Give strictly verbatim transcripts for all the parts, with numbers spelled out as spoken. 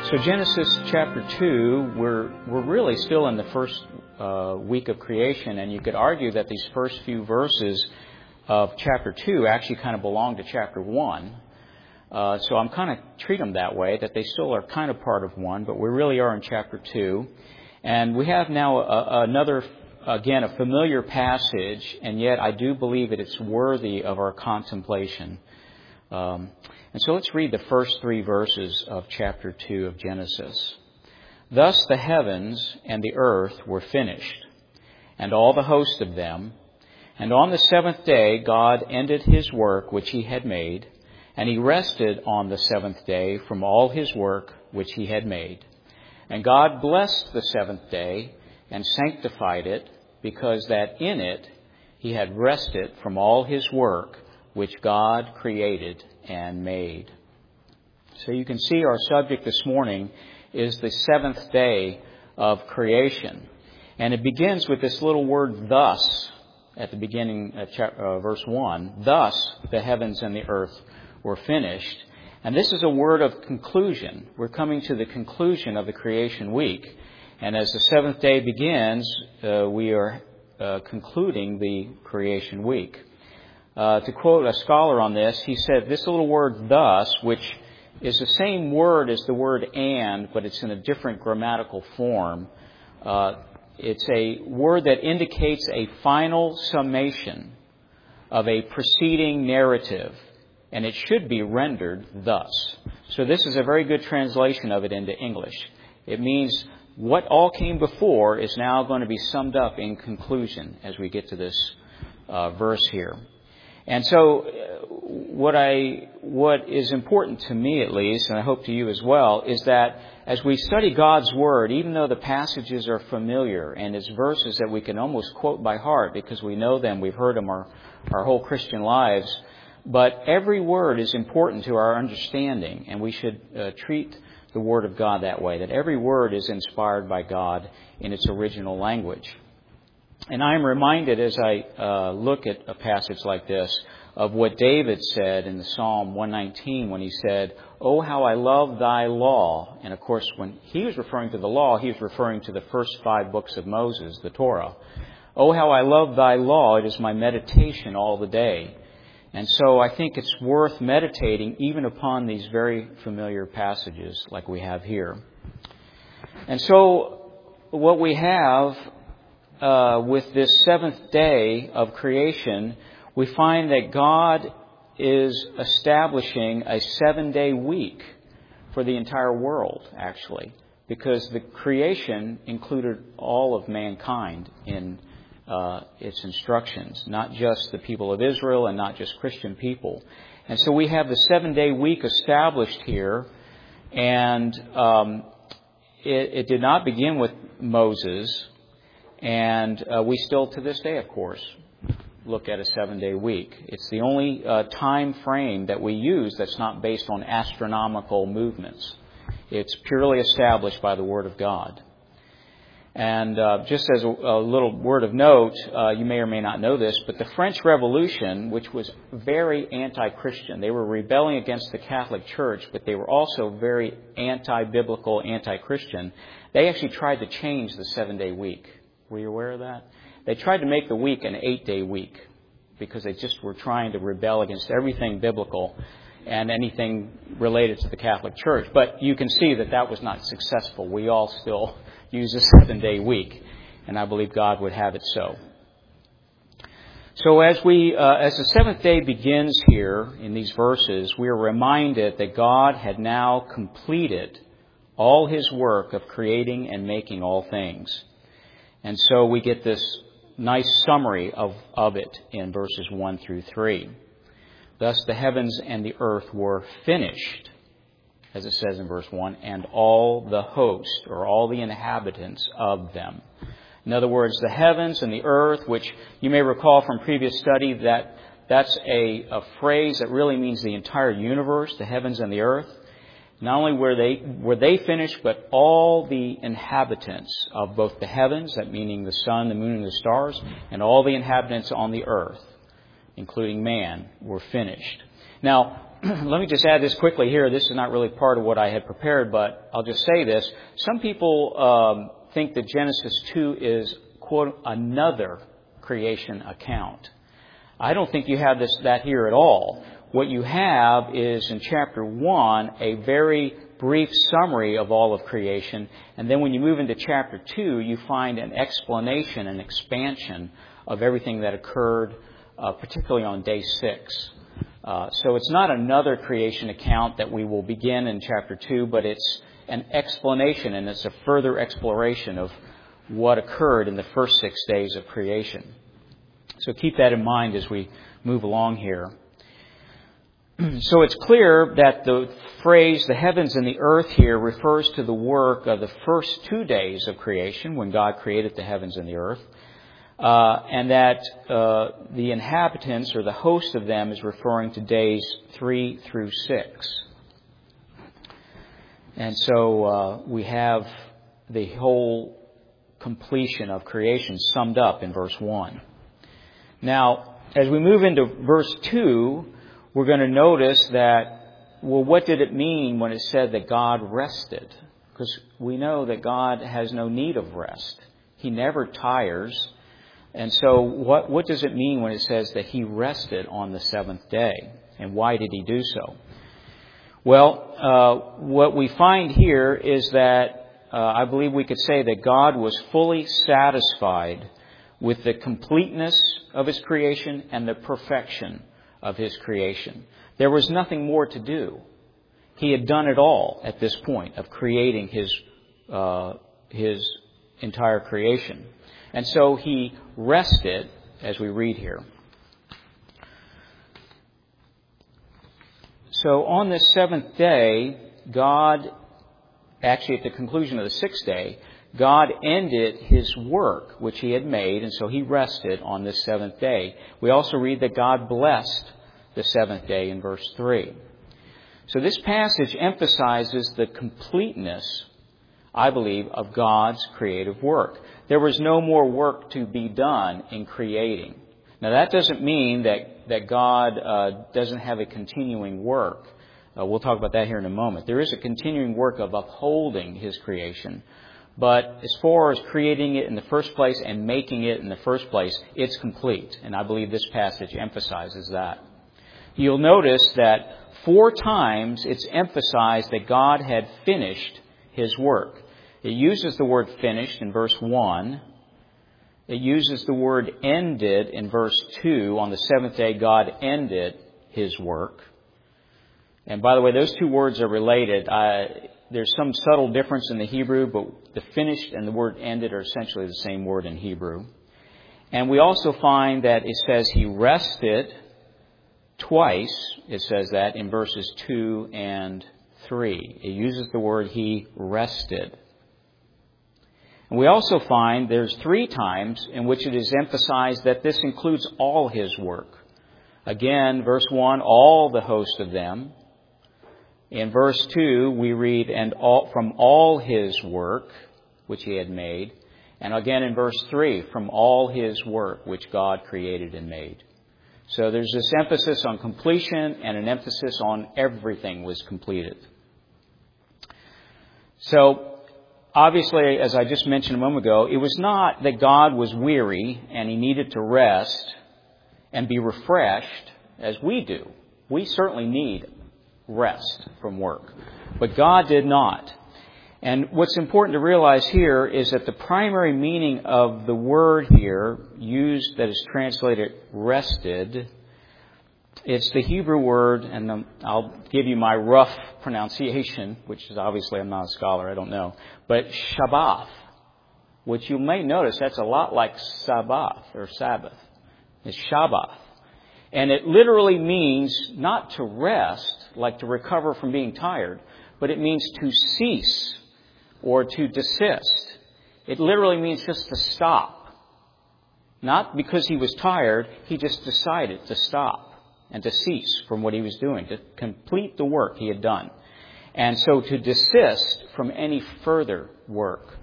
So Genesis chapter two, we're we're really still in the first uh, week of creation, and you could argue that these first few verses of chapter two actually kind of belong to chapter one. Uh, so I'm kind of treat them that way, that they still are kind of part of one, but we really are in chapter two. And we have now a, another, again, a familiar passage, and yet I do believe that it's worthy of our contemplation. Um, and so let's read the first three verses of chapter two of Genesis. Thus the heavens and the earth were finished, and all the host of them. And on the seventh day God ended his work which he had made, and he rested on the seventh day from all his work which he had made. And God blessed the seventh day and sanctified it, because that in it he had rested from all his work which God created and made. So you can see our subject this morning is the seventh day of creation. And it begins with this little word thus at the beginning of chapter, uh, verse one. Thus the heavens and the earth were finished. And this is a word of conclusion. We're coming to the conclusion of the creation week. And as the seventh day begins, uh, we are uh, concluding the creation week. Uh, to quote a scholar on this, he said, this little word thus, which is the same word as the word and, but it's in a different grammatical form. Uh, it's a word that indicates a final summation of a preceding narrative, and it should be rendered thus. So this is a very good translation of it into English. It means what all came before is now going to be summed up in conclusion as we get to this uh, verse here. And so uh, what I what is important to me at least, and I hope to you as well, is that as we study God's Word, even though the passages are familiar and it's verses that we can almost quote by heart because we know them, we've heard them our, our whole Christian lives, but every word is important to our understanding, and we should uh, treat the Word of God that way, that every word is inspired by God in its original language. And I am reminded as I uh, look at a passage like this of what David said in the Psalm one nineteen when he said, "Oh, how I love thy law." And of course, when he was referring to the law, he was referring to the first five books of Moses, the Torah. "Oh, how I love thy law. It is my meditation all the day." And so I think it's worth meditating even upon these very familiar passages like we have here. And so what we have Uh, with this seventh day of creation, we find that God is establishing a seven-day week for the entire world, actually, because the creation included all of mankind in uh, its instructions, not just the people of Israel and not just Christian people. And so we have the seven-day week established here, and um, it, it did not begin with Moses. And uh, we still, to this day, of course, look at a seven-day week. It's the only uh, time frame that we use that's not based on astronomical movements. It's purely established by the Word of God. And uh, just as a, a little word of note, uh, you may or may not know this, but the French Revolution, which was very anti-Christian, they were rebelling against the Catholic Church, but they were also very anti-biblical, anti-Christian. They actually tried to change the seven-day week. Were you aware of that? They tried to make the week an eight-day week because they just were trying to rebel against everything biblical and anything related to the Catholic Church. But you can see that that was not successful. We all still use a seven-day week, and I believe God would have it so. So as we, uh, as the seventh day begins here in these verses, we are reminded that God had now completed all his work of creating and making all things. And so we get this nice summary of, of it in verses one through three. Thus the heavens and the earth were finished, as it says in verse one, and all the host, or all the inhabitants of them. In other words, the heavens and the earth, which you may recall from previous study, that that's a, a phrase that really means the entire universe, the heavens and the earth. Not only were they were they finished, but all the inhabitants of both the heavens, that meaning the sun, the moon, and the stars, and all the inhabitants on the earth, including man, were finished. Now, let me just add this quickly here. This is not really part of what I had prepared, but I'll just say this. Some people um, think that Genesis two is, quote, another creation account. I don't think you have this that here at all. What you have is in chapter one a very brief summary of all of creation, and then when you move into chapter two, you find an explanation, an expansion of everything that occurred, uh, particularly on day six. Uh, so it's not another creation account that we will begin in chapter two, but it's an explanation, and it's a further exploration of what occurred in the first six days of creation. So keep that in mind as we move along here. So it's clear that the phrase, the heavens and the earth here, refers to the work of the first two days of creation, when God created the heavens and the earth. Uh, and that uh, the inhabitants or the host of them is referring to days three through six. And so uh, we have the whole completion of creation summed up in verse one. Now, as we move into verse two, we're going to notice that, well, what did it mean when it said that God rested? Because we know that God has no need of rest. He never tires. And so what, what does it mean when it says that He rested on the seventh day? And why did He do so? Well, uh, what we find here is that uh, I believe we could say that God was fully satisfied with the completeness of His creation and the perfection of His creation. There was nothing more to do. He had done it all at this point of creating His uh, His entire creation. And so He rested, as we read here. So on this seventh day, God, actually at the conclusion of the sixth day, God ended His work which He had made, and so He rested on this seventh day. We also read that God blessed the seventh day in verse three. So this passage emphasizes the completeness, I believe, of God's creative work. There was no more work to be done in creating. Now that doesn't mean that, that God uh, doesn't have a continuing work. Uh, we'll talk about that here in a moment. There is a continuing work of upholding His creation. But as far as creating it in the first place and making it in the first place, it's complete. And I believe this passage emphasizes that. You'll notice that four times it's emphasized that God had finished His work. It uses the word finished in verse one. It uses the word ended in verse two. On the seventh day, God ended His work. And by the way, those two words are related. I, there's some subtle difference in the Hebrew, but the finished and the word ended are essentially the same word in Hebrew. And we also find that it says He rested twice. It says that in verses two and three. It uses the word He rested. And we also find there's three times in which it is emphasized that this includes all His work. Again, verse one, all the host of them. In verse two, we read, and all, from all His work, which He had made. And again in verse three, from all His work, which God created and made. So there's this emphasis on completion and an emphasis on everything was completed. So, obviously, as I just mentioned a moment ago, it was not that God was weary and He needed to rest and be refreshed as we do. We certainly need rest from work. But God did not. And what's important to realize here is that the primary meaning of the word here used that is translated rested, it's the Hebrew word, and I'll give you my rough pronunciation, which is obviously I'm not a scholar, I don't know, but Shabbath, which you may notice that's a lot like Sabbath or Sabbath. It's Shabbath. And it literally means not to rest, like to recover from being tired, but it means to cease or to desist. It literally means just to stop. Not because he was tired, he just decided to stop and to cease from what he was doing, to complete the work he had done. And so to desist from any further work.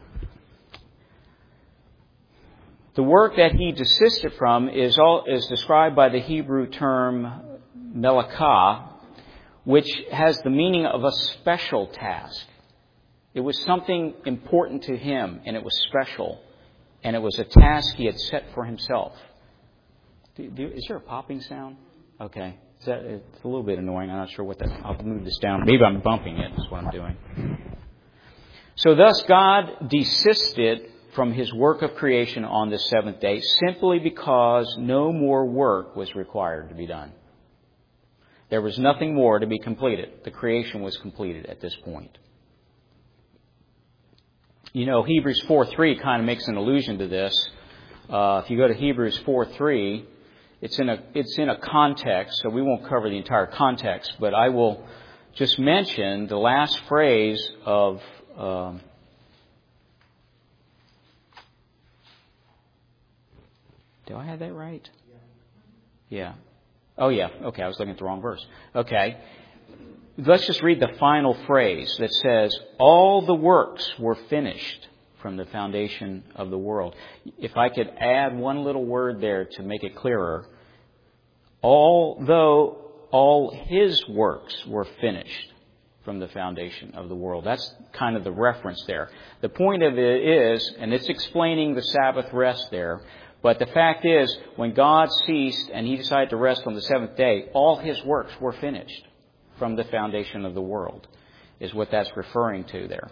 The work that he desisted from is all, is described by the Hebrew term melakah, which has the meaning of a special task. It was something important to him, and it was special. And it was a task he had set for himself. Do, do, is there a popping sound? Okay. Is that, it's a little bit annoying. I'm not sure what that... I'll move this down. Maybe I'm bumping it. That's what I'm doing. So thus God desisted from his work of creation on the seventh day simply because no more work was required to be done. There was nothing more to be completed. The creation was completed at this point. You know, Hebrews four three kind of makes an allusion to this. Uh, if you go to Hebrews four three, it's in a it's in a context, so we won't cover the entire context, but I will just mention the last phrase of um, do I have that right? Yeah. Oh, yeah. Okay, I was looking at the wrong verse. Okay. Let's just read the final phrase that says, all the works were finished from the foundation of the world. If I could add one little word there to make it clearer, although all his works were finished from the foundation of the world. That's kind of the reference there. The point of it is, and it's explaining the Sabbath rest there, but the fact is, when God ceased and he decided to rest on the seventh day, all his works were finished from the foundation of the world, is what that's referring to there.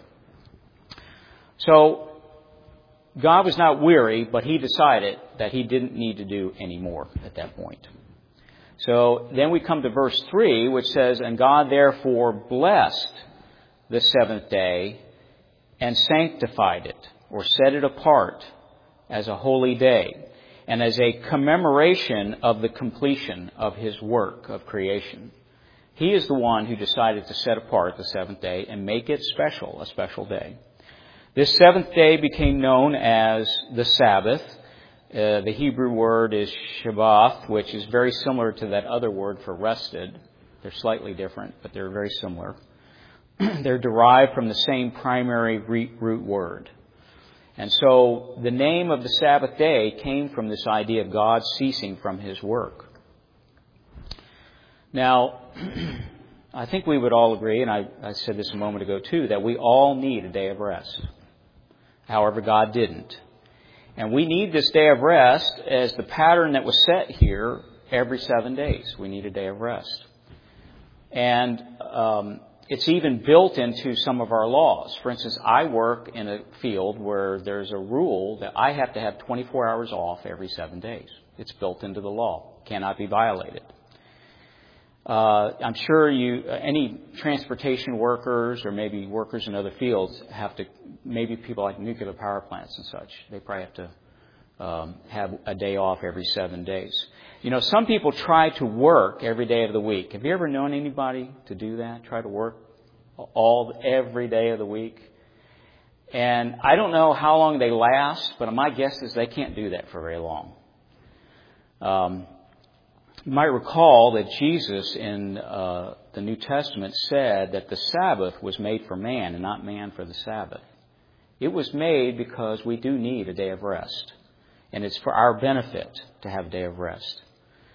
So, God was not weary, but he decided that he didn't need to do any more at that point. So, then we come to verse three, which says, and God therefore blessed the seventh day and sanctified it, or set it apart as a holy day, and as a commemoration of the completion of his work of creation. He is the one who decided to set apart the seventh day and make it special, a special day. This seventh day became known as the Sabbath. Uh, the Hebrew word is Shabbath, which is very similar to that other word for rested. They're slightly different, but they're very similar. They're derived from the same primary root word. And so the name of the Sabbath day came from this idea of God ceasing from his work. Now, I think we would all agree, and I, I said this a moment ago too, that we all need a day of rest. However, God didn't. And we need this day of rest as the pattern that was set here every seven days. We need a day of rest. And um, it's even built into some of our laws. For instance, I work in a field where there's a rule that I have to have twenty-four hours off every seven days. It's built into the law. Cannot be violated. Uh, I'm sure you, uh, any transportation workers or maybe workers in other fields have to, maybe people like nuclear power plants and such, they probably have to um, have a day off every seven days. You know, some people try to work every day of the week. Have you ever known anybody to do that? Try to work all, every day of the week? And I don't know how long they last, but my guess is they can't do that for very long. Um, You might recall that Jesus in uh, the New Testament said that the Sabbath was made for man and not man for the Sabbath. It was made because we do need a day of rest. And it's for our benefit to have a day of rest.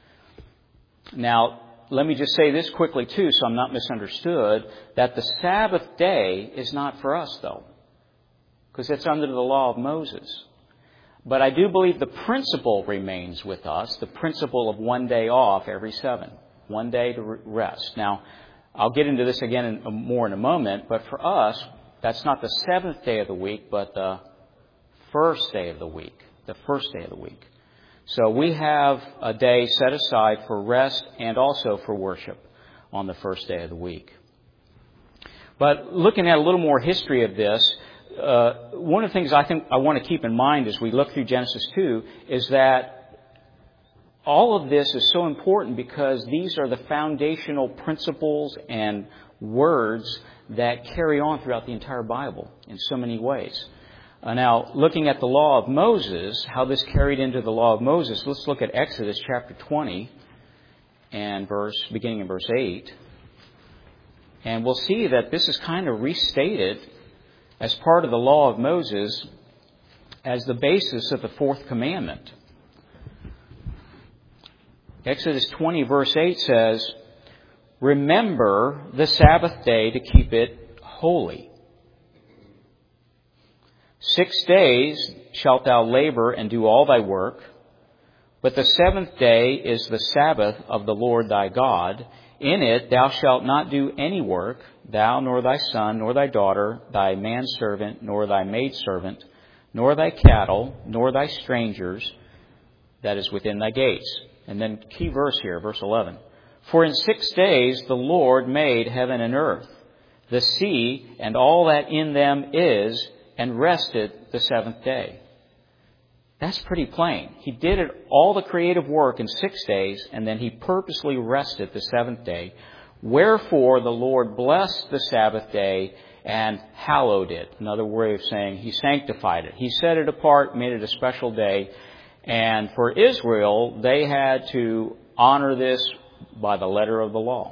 Now, let me just say this quickly too, so I'm not misunderstood, that the Sabbath day is not for us though. Because it's under the law of Moses. But I do believe the principle remains with us, the principle of one day off every seven, one day to rest. Now, I'll get into this again in, more in a moment, but for us, that's not the seventh day of the week, but the first day of the week, the first day of the week. So we have a day set aside for rest and also for worship on the first day of the week. But looking at a little more history of this, Uh, one of the things I think I want to keep in mind as we look through Genesis two is that all of this is so important because these are the foundational principles and words that carry on throughout the entire Bible in so many ways. Uh, now, looking at the law of Moses, how this carried into the law of Moses, let's look at Exodus chapter twenty and verse, beginning in verse eight. And we'll see that this is kind of restated as part of the law of Moses as the basis of the fourth commandment. Exodus twenty verse eight says, remember the Sabbath day to keep it holy. Six days shalt thou labor and do all thy work, but the seventh day is the Sabbath of the Lord thy God. In it thou shalt not do any work, thou, nor thy son, nor thy daughter, thy manservant, nor thy maidservant, nor thy cattle, nor thy strangers, that is within thy gates. And then key verse here, verse eleven. For in six days the Lord made heaven and earth, the sea, and all that in them is, and rested the seventh day. That's pretty plain. He did it, all the creative work in six days, and then he purposely rested the seventh day. Wherefore the Lord blessed the Sabbath day and hallowed it. Another way of saying he sanctified it. He set it apart, made it a special day. And for Israel, they had to honor this by the letter of the law.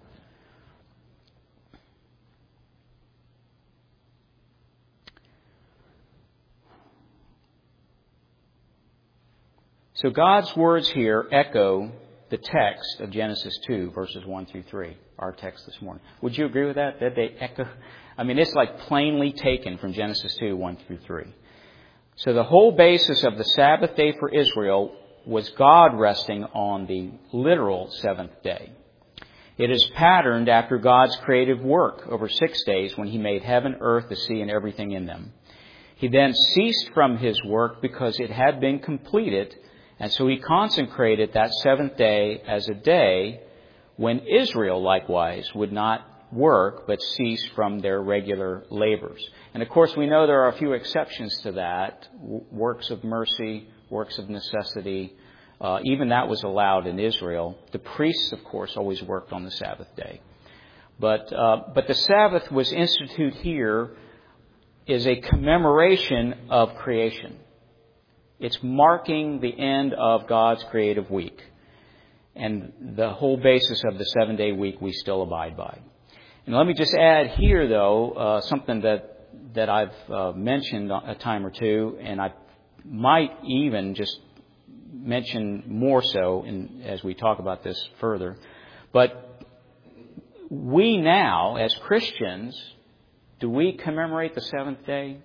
So God's words here echo the text of Genesis two, verses one through three, our text this morning. Would you agree with that? That they echo? I mean, it's like plainly taken from Genesis two, one through three. So the whole basis of the Sabbath day for Israel was God resting on the literal seventh day. It is patterned after God's creative work over six days when He made heaven, earth, the sea, and everything in them. He then ceased from His work because it had been completed, and so He consecrated that seventh day as a day when Israel likewise would not work but cease from their regular labors. And of course we know there are a few exceptions to that. Works of mercy, works of necessity, uh, even that was allowed in Israel. The priests, of course, always worked on the Sabbath day. But, uh, but the Sabbath was instituted here is a commemoration of creation. It's marking the end of God's creative week. And the whole basis of the seven-day week we still abide by. And let me just add here, though, uh, something that, that I've uh, mentioned a time or two, and I might even just mention more so in, as we talk about this further. But we now, as Christians, do we commemorate the seventh day?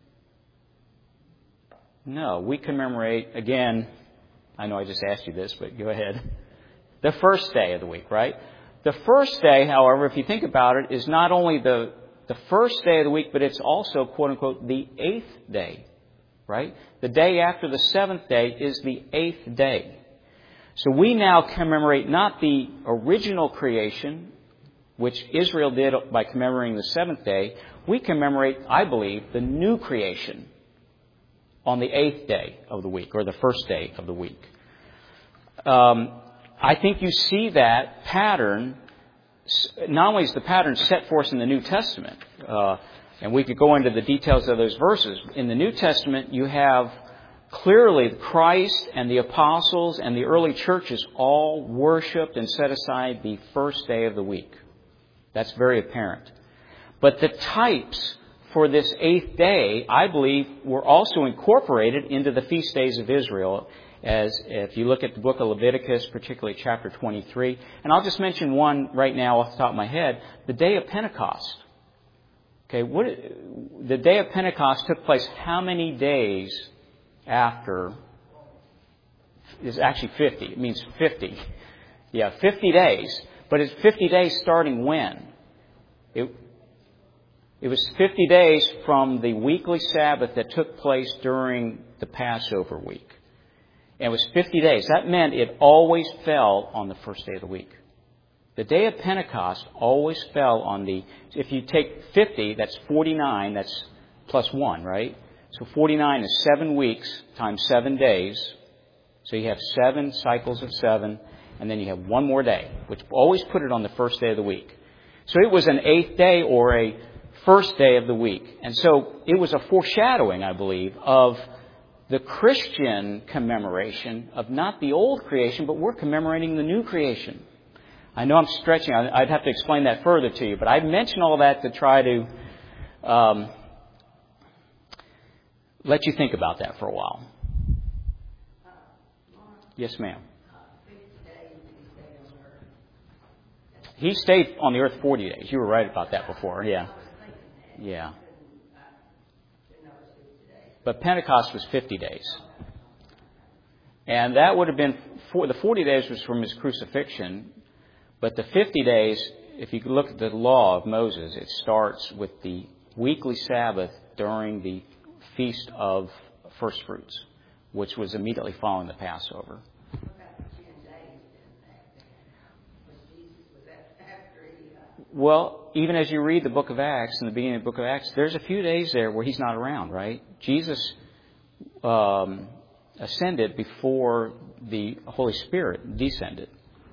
No, we commemorate, again, I know I just asked you this, but go ahead. The first day of the week, right? The first day, however, if you think about it, is not only the, the first day of the week, but it's also, quote unquote, the eighth day, right? The day after the seventh day is the eighth day. So we now commemorate not the original creation, which Israel did by commemorating the seventh day. We commemorate, I believe, the new creation on the eighth day of the week, or the first day of the week. Um, I think you see that pattern, not only is the pattern set forth in the New Testament, uh, and we could go into the details of those verses. In the New Testament, you have clearly Christ and the apostles and the early churches all worshipped and set aside the first day of the week. That's very apparent. But the types for this eighth day, I believe, were also incorporated into the feast days of Israel. As if you look at the book of Leviticus, particularly chapter twenty-three. And I'll just mention one right now off the top of my head. The day of Pentecost. Okay, what, the day of Pentecost took place how many days after? It's actually fifty. It means fifty. Yeah, fifty days. But it's fifty days starting when? It, it was fifty days from the weekly Sabbath that took place during the Passover week. And it was fifty days. That meant it always fell on the first day of the week. The day of Pentecost always fell on the, if you take fifty, that's forty-nine, that's plus one, right? So forty-nine is seven weeks times seven days. So you have seven cycles of seven, and then you have one more day, which always put it on the first day of the week. So it was an eighth day or a first day of the week. And so it was a foreshadowing, I believe, of the Christian commemoration of not the old creation, but we're commemorating the new creation. I know I'm stretching. I'd have to explain that further to you, but I mention all that to try to um, let you think about that for a while. Yes, ma'am. he stayed on the earth forty days. You were right about that before. Yeah. Yeah. But Pentecost was fifty days. And that would have been, for, the forty days was from his crucifixion. But the fifty days, if you look at the law of Moses, it starts with the weekly Sabbath during the Feast of First Fruits, which was immediately following the Passover. Well, even as you read the book of Acts, in the beginning of the book of Acts, there's a few days there where he's not around, right? Jesus um, ascended before the Holy Spirit descended.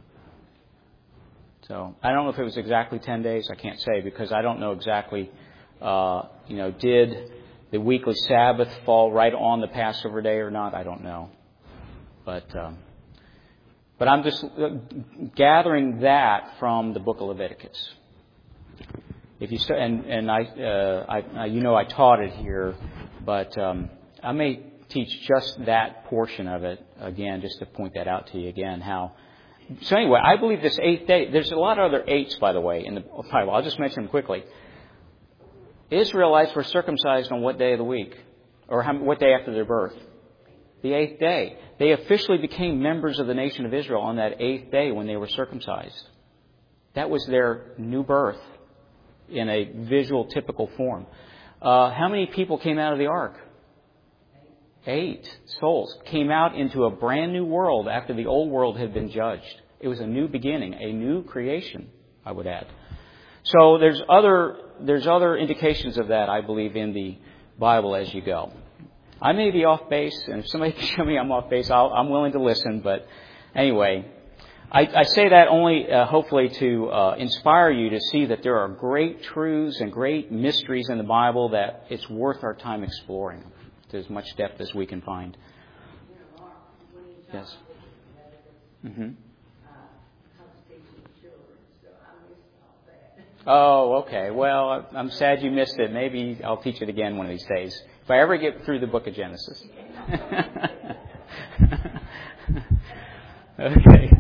So I don't know if it was exactly ten days. I can't say because I don't know exactly, uh, you know, did the weekly Sabbath fall right on the Passover day or not? I don't know. But um, but I'm just gathering that from the book of Leviticus. If you start, and and I, uh, I you know I taught it here, but um, I may teach just that portion of it again, just to point that out to you again. How so? Anyway, I believe this eighth day. There's a lot of other eights, by the way, in the Bible. I'll just mention them quickly. Israelites were circumcised on what day of the week, or how, what day after their birth? The eighth day. They officially became members of the nation of Israel on that eighth day when they were circumcised. That was their new birth in a visual, typical form. Uh, how many people came out of the ark? Eight souls came out into a brand new world after the old world had been judged. It was a new beginning, a new creation, I would add. So there's other there's other indications of that, I believe, in the Bible as you go. I may be off base, and if somebody can show me I'm off base, I'll, I'm willing to listen. But anyway, I, I say that only uh, hopefully to uh, inspire you to see that there are great truths and great mysteries in the Bible that it's worth our time exploring to as much depth as we can find. Yes. Mm-hmm. Oh, okay. Well, I'm sad you missed it. Maybe I'll teach it again one of these days. If I ever get through the book of Genesis. Okay.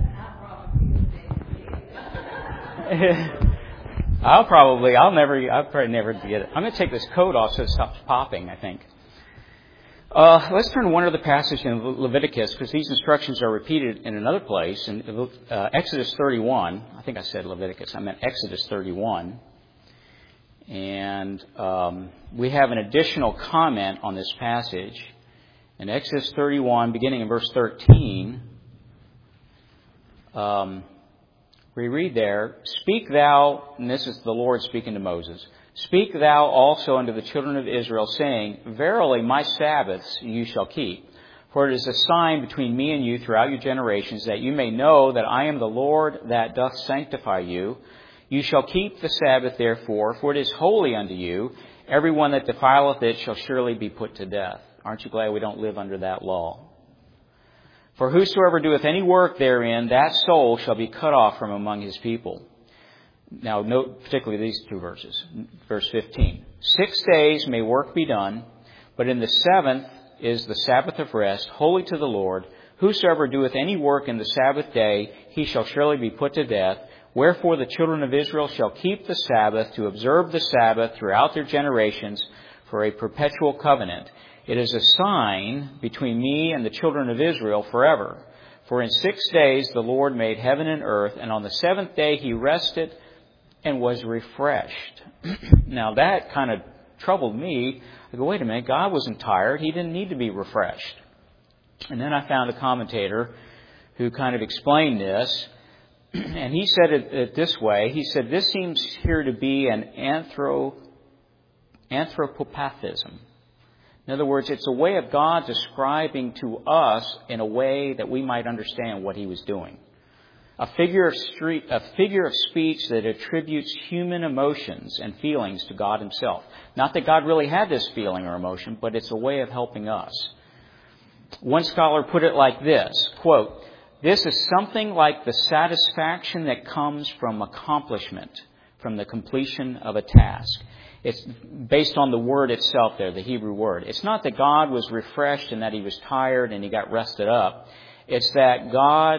I'll probably, I'll never, I'll probably never get it. I'm going to take this coat off so it stops popping, I think. Uh, let's turn to one other passage in Leviticus, because these instructions are repeated in another place. In uh, Exodus thirty-one, I think I said Leviticus, I meant Exodus thirty-one. And um, we have an additional comment on this passage. In Exodus thirty-one, beginning in verse thirteen, um, we read there, "Speak thou," and this is the Lord speaking to Moses, "Speak thou also unto the children of Israel, saying, Verily my Sabbaths you shall keep. For it is a sign between me and you throughout your generations, that you may know that I am the Lord that doth sanctify you. You shall keep the Sabbath therefore, for it is holy unto you. Every one that defileth it shall surely be put to death." Aren't you glad we don't live under that law? "For whosoever doeth any work therein, that soul shall be cut off from among his people." Now, note particularly these two verses. Verse fifteen. "Six days may work be done, but in the seventh is the Sabbath of rest, holy to the Lord. Whosoever doeth any work in the Sabbath day, he shall surely be put to death. Wherefore the children of Israel shall keep the Sabbath, to observe the Sabbath throughout their generations, for a perpetual covenant. It is a sign between me and the children of Israel forever. For in six days the Lord made heaven and earth, and on the seventh day he rested and was refreshed." Now that kind of troubled me. I go, wait a minute, God wasn't tired. He didn't need to be refreshed. And then I found a commentator who kind of explained this. And he said it, it this way. He said, this seems here to be an anthro, anthropopathism. In other words, it's a way of God describing to us in a way that we might understand what he was doing. A figure of street, a figure of speech that attributes human emotions and feelings to God himself. Not that God really had this feeling or emotion, but it's a way of helping us. One scholar put it like this, quote, "This is something like the satisfaction that comes from accomplishment, from the completion of a task." It's based on the word itself there, the Hebrew word. It's not that God was refreshed and that he was tired and he got rested up. It's that God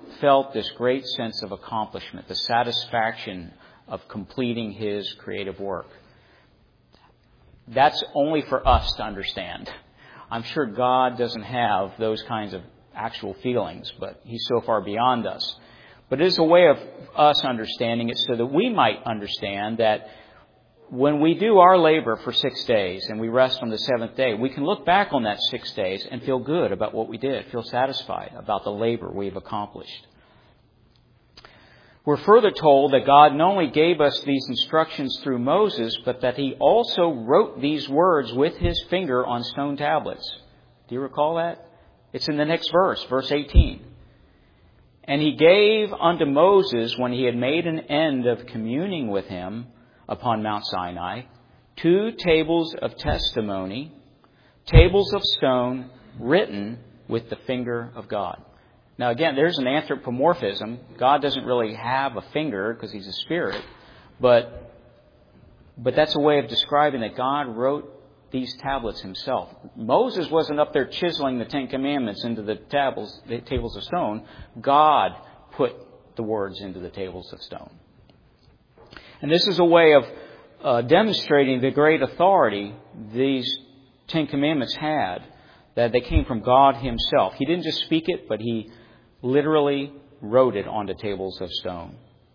felt this great sense of accomplishment, the satisfaction of completing His creative work. That's only for us to understand. I'm sure God doesn't have those kinds of actual feelings, but He's so far beyond us. But it is a way of us understanding it so that we might understand that when we do our labor for six days and we rest on the seventh day, we can look back on that six days and feel good about what we did, feel satisfied about the labor we've accomplished. We're further told that God not only gave us these instructions through Moses, but that He also wrote these words with His finger on stone tablets. Do you recall that? It's in the next verse, verse eighteen. And He gave unto Moses, when he had made an end of communing with him upon Mount Sinai, two tables of testimony, tables of stone written with the finger of God. Now again, there's an anthropomorphism. God doesn't really have a finger because He's a spirit, but but that's a way of describing that God wrote these tablets Himself. Moses wasn't up there chiseling the Ten Commandments into the tables, the tables of stone. God put the words into the tables of stone. And this is a way of uh, demonstrating the great authority these Ten Commandments had, that they came from God Himself. He didn't just speak it, but He literally wrote it onto tables of stone.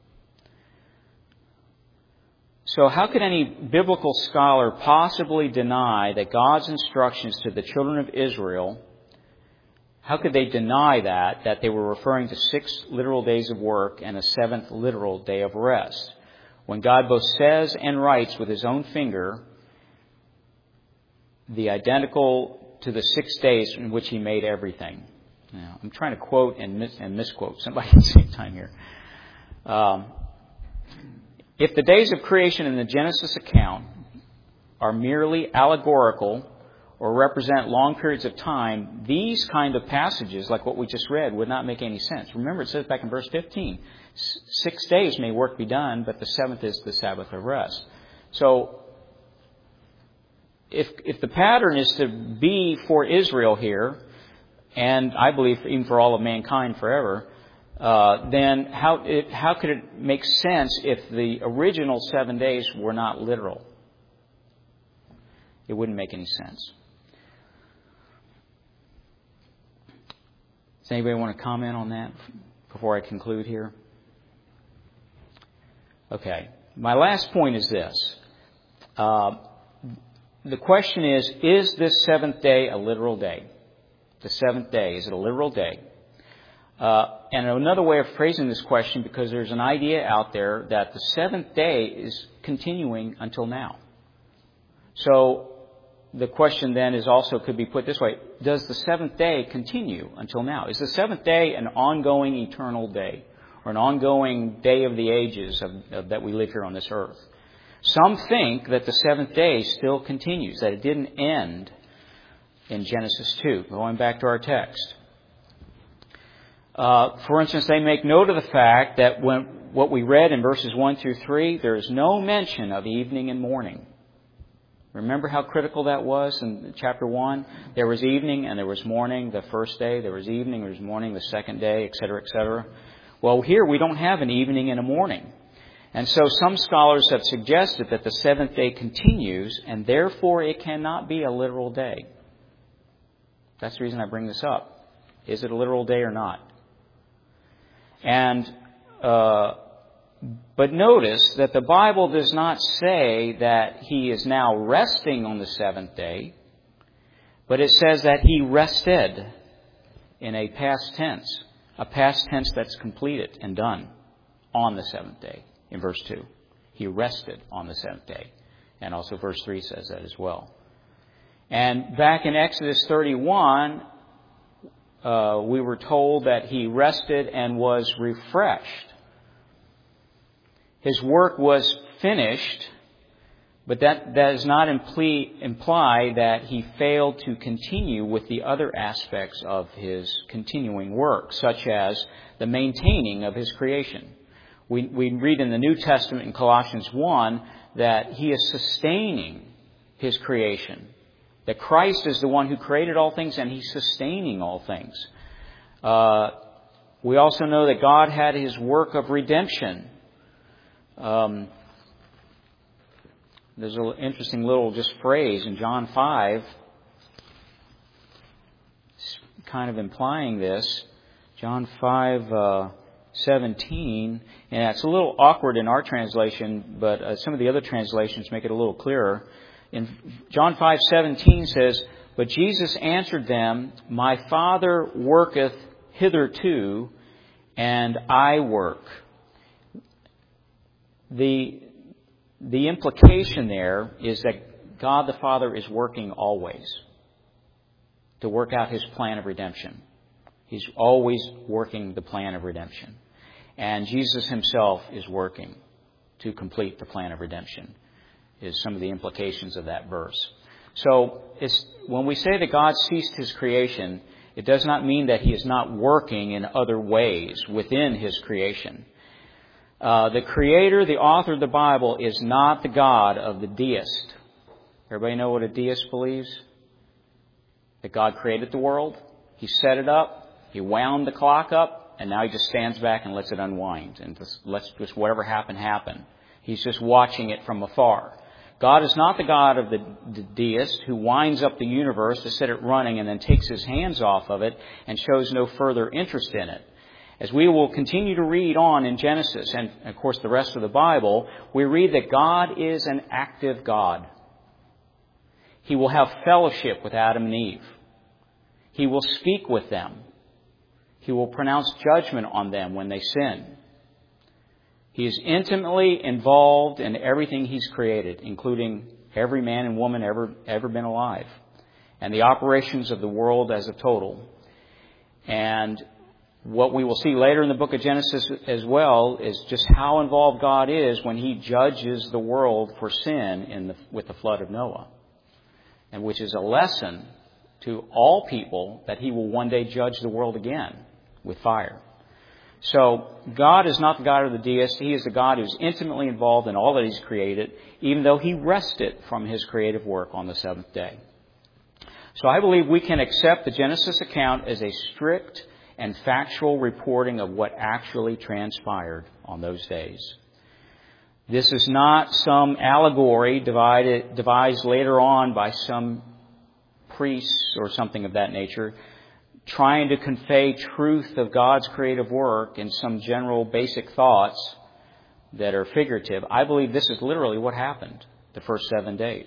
So how could any biblical scholar possibly deny that God's instructions to the children of Israel, how could they deny that, that they were referring to six literal days of work and a seventh literal day of rest, when God both says and writes with His own finger the identical to the six days in which He made everything? Now, I'm trying to quote and, mis- and misquote somebody at the same time here. Um, if the days of creation in the Genesis account are merely allegorical or represent long periods of time, these kind of passages, like what we just read, would not make any sense. Remember, it says back in verse fifteen, six days may work be done, but the seventh is the Sabbath of rest. So, if if the pattern is to be for Israel here, and I believe even for all of mankind forever, uh, then how it, how could it make sense if the original seven days were not literal? It wouldn't make any sense. Does anybody want to comment on that before I conclude here? Okay. My last point is this. Uh, the question is, is this seventh day a literal day? The seventh day, is it a literal day? Uh, and another way of phrasing this question, because there's an idea out there that the seventh day is continuing until now. So the question then is also could be put this way: does the seventh day continue until now? Is the seventh day an ongoing eternal day, or an ongoing day of the ages of, of, that we live here on this earth? Some think that the seventh day still continues, that it didn't end in Genesis two, going back to our text. Uh, for instance, they make note of the fact that when what we read in verses one through three, there is no mention of evening and morning. Remember how critical that was in chapter one? There was evening and there was morning the first day. There was evening, there was morning the second day, et cetera, et cetera. Well, here we don't have an evening and a morning. And so some scholars have suggested that the seventh day continues, and therefore it cannot be a literal day. That's the reason I bring this up. Is it a literal day or not? And, uh, but notice that the Bible does not say that He is now resting on the seventh day, but it says that He rested in a past tense, a past tense that's completed and done on the seventh day in verse two. He rested on the seventh day. And also verse three says that as well. And back in Exodus thirty-one, uh, we were told that He rested and was refreshed. His work was finished, but that, that does not imply, imply that He failed to continue with the other aspects of His continuing work, such as the maintaining of His creation. We, we read in the New Testament in Colossians one that He is sustaining His creation. That Christ is the one who created all things and He's sustaining all things. Uh, We also know that God had His work of redemption. Um, there's an interesting little just phrase in John five, kind of implying this. John five uh, seventeen, and it's a little awkward in our translation, but uh, some of the other translations make it a little clearer. In John five seventeen says, "But Jesus answered them, My Father worketh hitherto, and I work." The the implication there is that God the Father is working always to work out His plan of redemption. He's always working the plan of redemption. And Jesus Himself is working to complete the plan of redemption, is some of the implications of that verse. So it's, when we say that God ceased His creation, it does not mean that He is not working in other ways within His creation. Uh, the Creator, the author of the Bible, is not the God of the deist. Everybody know what a deist believes? That God created the world, He set it up, He wound the clock up, and now He just stands back and lets it unwind and just lets just whatever happen happen. He's just watching it from afar. God is not the God of the, the deist who winds up the universe to set it running and then takes His hands off of it and shows no further interest in it. As we will continue to read on in Genesis and, of course, the rest of the Bible, we read that God is an active God. He will have fellowship with Adam and Eve. He will speak with them. He will pronounce judgment on them when they sin. He is intimately involved in everything He's created, including every man and woman ever, ever been alive, and the operations of the world as a total. And what we will see later in the book of Genesis as well is just how involved God is when He judges the world for sin in the, with the flood of Noah, and which is a lesson to all people that He will one day judge the world again with fire. So God is not the God of the deist. He is the God who is intimately involved in all that He's created, even though He rested from His creative work on the seventh day. So I believe we can accept the Genesis account as a strict and factual reporting of what actually transpired on those days. This is not some allegory divided, devised later on by some priests or something of that nature, trying to convey truth of God's creative work in some general basic thoughts that are figurative. I believe this is literally what happened the first seven days.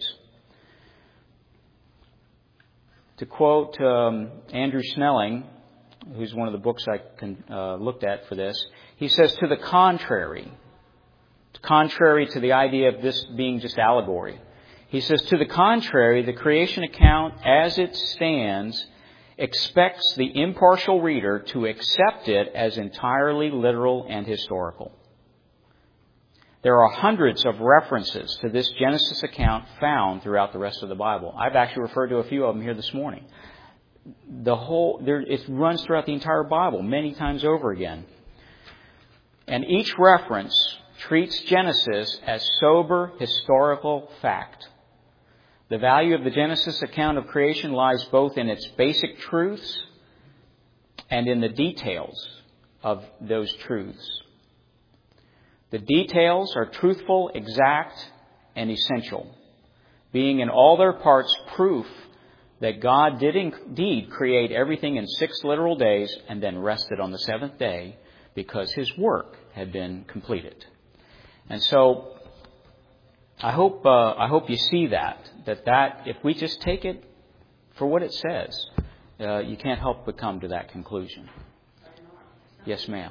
To quote um, Andrew Snelling, who's one of the books I can, uh, looked at for this, he says, to the contrary, contrary to the idea of this being just allegory, he says, to the contrary, the creation account as it stands expects the impartial reader to accept it as entirely literal and historical. There are hundreds of references to this Genesis account found throughout the rest of the Bible. I've actually referred to a few of them here this morning. The whole, there, it runs throughout the entire Bible many times over again. And each reference treats Genesis as sober historical fact. The value of the Genesis account of creation lies both in its basic truths and in the details of those truths. The details are truthful, exact, and essential, being in all their parts proof that God did indeed create everything in six literal days and then rested on the seventh day because His work had been completed. And so I hope uh, I hope you see that, that that if we just take it for what it says, uh, you can't help but come to that conclusion. Yes, ma'am.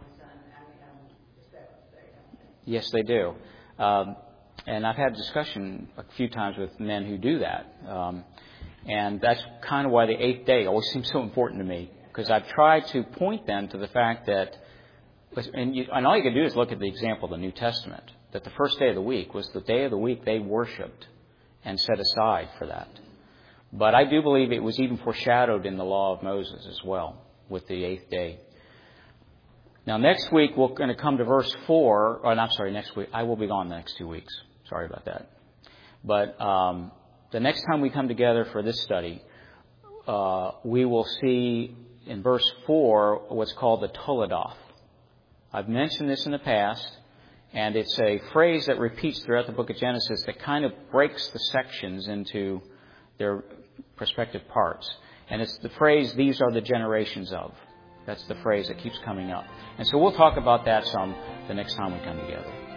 Yes, they do. Um, and I've had discussion a few times with men who do that. Um, and that's kind of why the eighth day always seems so important to me, because I've tried to point them to the fact that, and, you, and all you can do is look at the example of the New Testament, that the first day of the week was the day of the week they worshipped and set aside for that. But I do believe it was even foreshadowed in the law of Moses as well with the eighth day. Now, next week, we're going to come to verse four. Or, I'm sorry, next week. I will be gone the next two weeks. Sorry about that. But um, the next time we come together for this study, uh, we will see in verse four, what's called the Toledoth. I've mentioned this in the past, and it's a phrase that repeats throughout the book of Genesis that kind of breaks the sections into their respective parts. And it's the phrase, these are the generations of. That's the phrase that keeps coming up. And so we'll talk about that some the next time we come together.